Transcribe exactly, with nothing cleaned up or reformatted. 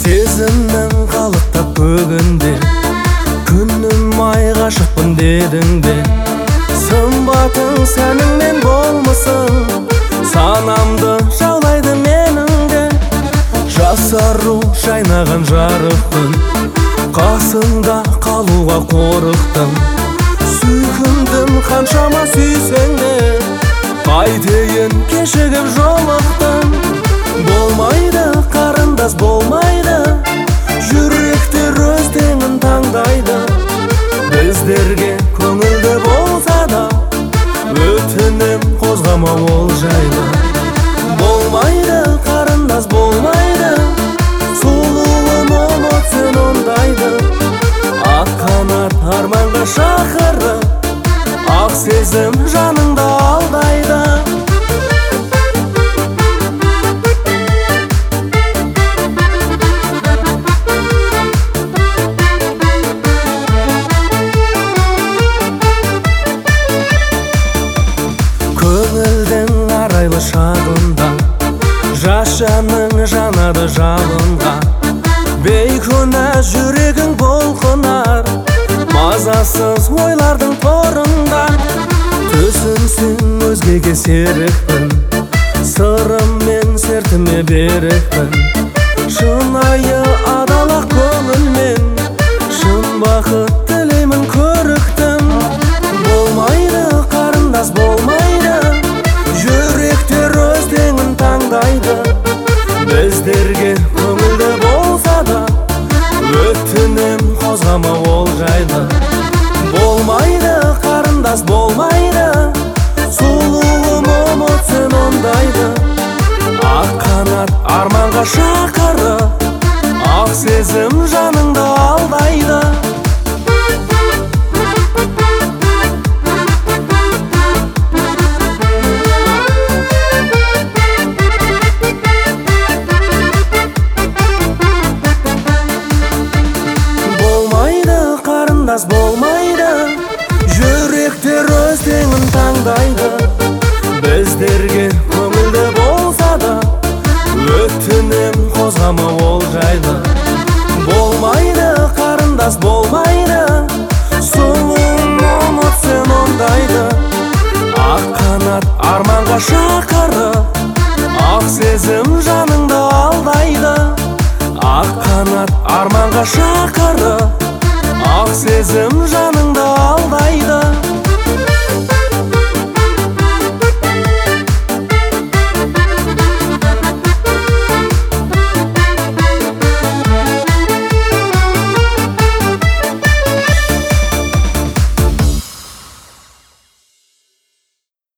Сезімнің қалықтап көгінде күнім айға шықпын дедің бе? Сымбатың сәніңмен болмысын, санамды жаулайды менің де. Жасару жайнаған жарықпын, қасыңда қалуға қорықтым. Сүйкімдім қаншама сүйсең де, қайтейін кешігіп жолықтым. Болмайды қарындас, болмайды, жүректер өз теңін таңдайды. Біздерге көңілді болса да, өтінем қозғама ол жайлы. Болмайды қарындас, болмайды, сұлуым ұмыт сен ондайды. Ақ қанат арманға шақырып, ақ сезім жаныңда алдайды. Көңілдің арайлы шағында жас жаның жанады жалынға. Бейкүнә жүрегің бұлқынар, мазасыз ойлардың торында. Түсінсің өзгеге серікпін, сырым мен сертіме берікпін. Шынайы адал ақ көңілмен, шын бақыт тілеймін көріктім. Болмайды қарындас, болмайды, жүректер өз теңін таңдайды. Біздерге көңілді болса да, өтінем қозғама ол жайлы. Болмайды қарындас, болмайды, сұлуым ұмыт сен ондайды. Ақ қанат арманға шақырып, ақ сезім жаныңда алдайды. Болмайды, жүректер өз теңін таңдайды. Біздерге көңілді болса да, өтінем қозғама ол жайлы. Болмайды қарындас, болмайды, сұлуым ұмыт сен ондайды. Ақ қанат арманға шақырып, ақ сезім жаныңда алдайды. Ақ қанат арманға шақырып, ақ сезім жаныңда